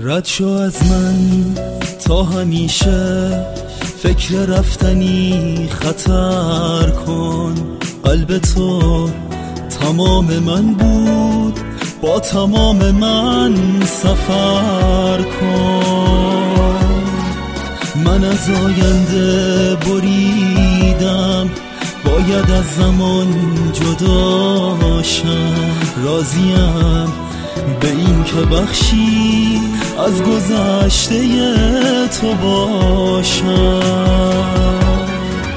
رد شو از من تا همیشه، فکر رفتنی خطر کن. قلب تو تمام من بود، با تمام من سفر کن. من از آینده بریدم، باید از زمان جداشم. راضیم به این که بخشی از گذشته تو باشم.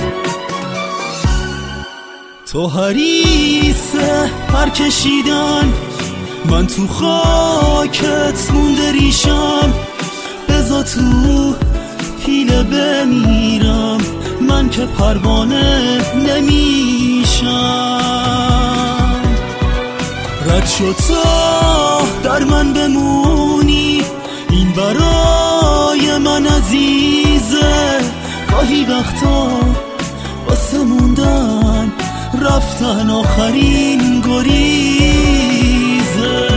تو حریصه پر کشیدن، من تو خاکت مونده ریشم. بذار تو پیله بمیرم، من که پروانه نمیشم. رد شد تا در من بمونی، این برای من عزیزه. گاهی وقتا واسه موندن رفتن آخرین گریزه.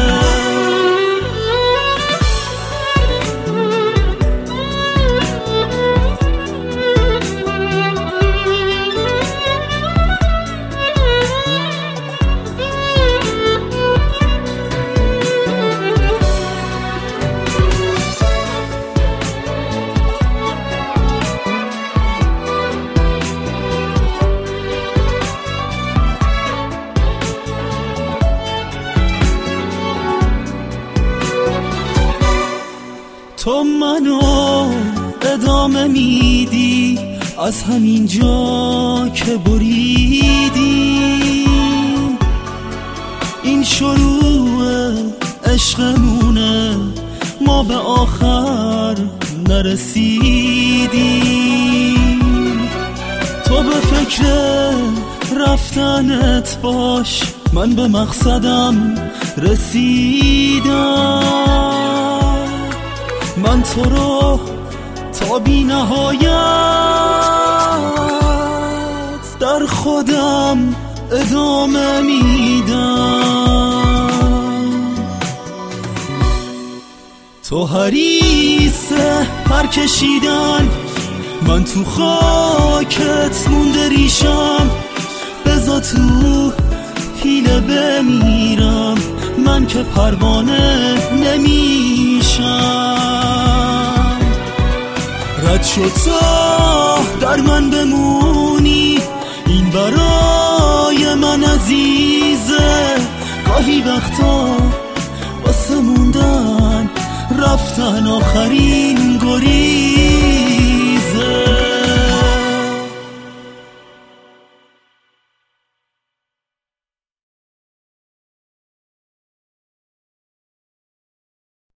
تو منو ادامه میدی از همین جا که بریدی. این شروع عشقمونه، ما به آخر نرسیدیم. تو به فکر رفتنت باش، من به مقصدم رسیدم. من تو رو تا بی نهایت در خودم ادامه میدم. تو حریصه پر کشیدن، من تو خاکت مونده ریشم. بذار تو پیله بمیرم، من که پروانه نمیشم. رد شد تا در من بمونی، این برای من عزیزه. گاهی وقتا واسه موندن رفتن آخرین گریزه.